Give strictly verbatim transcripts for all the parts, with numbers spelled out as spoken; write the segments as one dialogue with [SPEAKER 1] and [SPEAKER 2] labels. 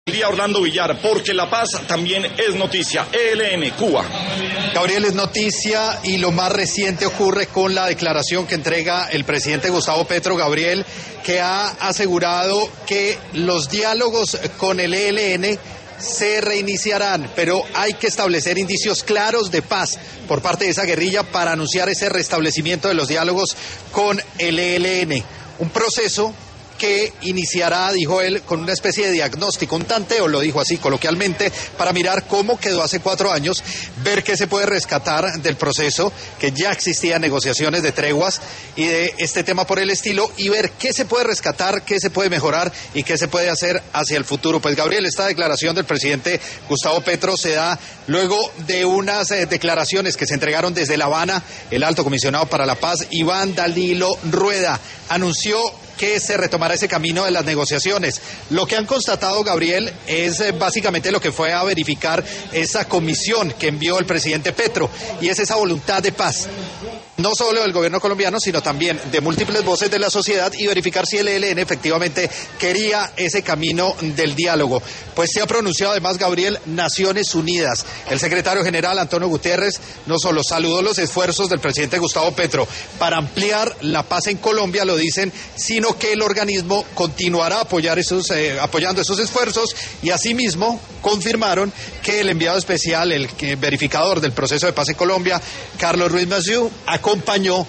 [SPEAKER 1] Día Orlando Villar, porque la paz también es noticia. E L N, Cuba.
[SPEAKER 2] Gabriel, es noticia y lo más reciente ocurre con la declaración que entrega el presidente Gustavo Petro, Gabriel, que ha asegurado que los diálogos con el E L N se reiniciarán, pero hay que establecer indicios claros de paz por parte de esa guerrilla para anunciar ese restablecimiento de los diálogos con el E L N. Un proceso que iniciará, dijo él, con una especie de diagnóstico, un tanteo, lo dijo así coloquialmente, para mirar cómo quedó hace cuatro años, ver qué se puede rescatar del proceso, que ya existían negociaciones de treguas y de este tema por el estilo, y ver qué se puede rescatar, qué se puede mejorar y qué se puede hacer hacia el futuro. Pues Gabriel, esta declaración del presidente Gustavo Petro se da luego de unas eh, declaraciones que se entregaron desde La Habana. El alto comisionado para la paz, Iván Danilo Rueda, anunció que se retomará ese camino de las negociaciones. Lo que han constatado, Gabriel, es eh, básicamente lo que fue a verificar esa comisión que envió el presidente Petro, y es esa voluntad de paz, no solo del gobierno colombiano, sino también de múltiples voces de la sociedad, y verificar si el E L N efectivamente quería ese camino del diálogo. Pues se ha pronunciado además, Gabriel, Naciones Unidas. El secretario general, Antonio Guterres, no solo saludó los esfuerzos del presidente Gustavo Petro para ampliar la paz en Colombia, lo dicen, sino que el organismo continuará a apoyar esos, eh, apoyando esos esfuerzos, y asimismo confirmaron que el enviado especial, el que, verificador del proceso de paz en Colombia, Carlos Ruiz Massieu, acompañó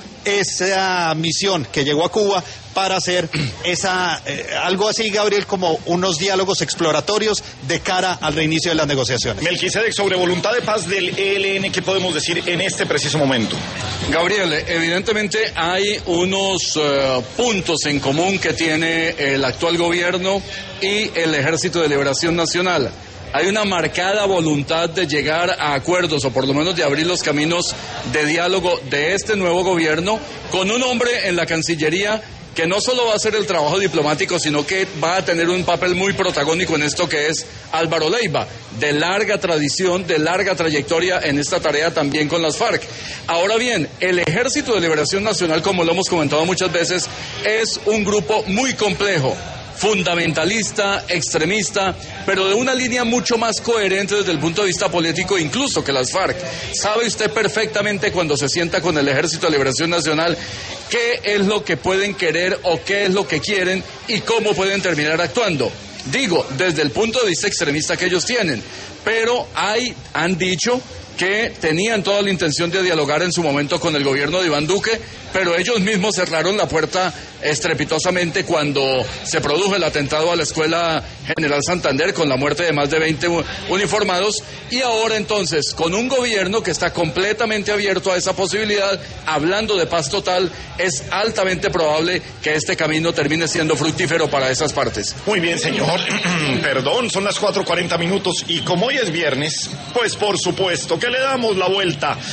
[SPEAKER 2] esa misión que llegó a Cuba para hacer esa eh, algo así, Gabriel, como unos diálogos exploratorios de cara al reinicio de las negociaciones.
[SPEAKER 1] Melquisedec, sobre voluntad de paz del E L N, ¿qué podemos decir en este preciso momento?
[SPEAKER 3] Gabriel, evidentemente hay unos uh, puntos en común que tiene el actual gobierno y el Ejército de Liberación Nacional. Hay una marcada voluntad de llegar a acuerdos, o por lo menos de abrir los caminos de diálogo de este nuevo gobierno, con un hombre en la Cancillería que no solo va a hacer el trabajo diplomático, sino que va a tener un papel muy protagónico en esto, que es Álvaro Leiva, de larga tradición, de larga trayectoria en esta tarea también con las FARC. Ahora bien, el Ejército de Liberación Nacional, como lo hemos comentado muchas veces, es un grupo muy complejo, fundamentalista, extremista, pero de una línea mucho más coherente desde el punto de vista político incluso que las FARC. Sabe usted perfectamente, cuando se sienta con el Ejército de Liberación Nacional, qué es lo que pueden querer o qué es lo que quieren y cómo pueden terminar actuando. Digo, desde el punto de vista extremista que ellos tienen, pero hay, han dicho que tenían toda la intención de dialogar en su momento con el gobierno de Iván Duque, pero ellos mismos cerraron la puerta estrepitosamente cuando se produjo el atentado a la Escuela General Santander, con la muerte de más de veinte uniformados, y ahora entonces, con un gobierno que está completamente abierto a esa posibilidad, hablando de paz total, es altamente probable que este camino termine siendo fructífero para esas partes.
[SPEAKER 1] Muy bien, señor. Perdón, son las cuatro cuarenta minutos, y como hoy es viernes, pues por supuesto que le damos la vuelta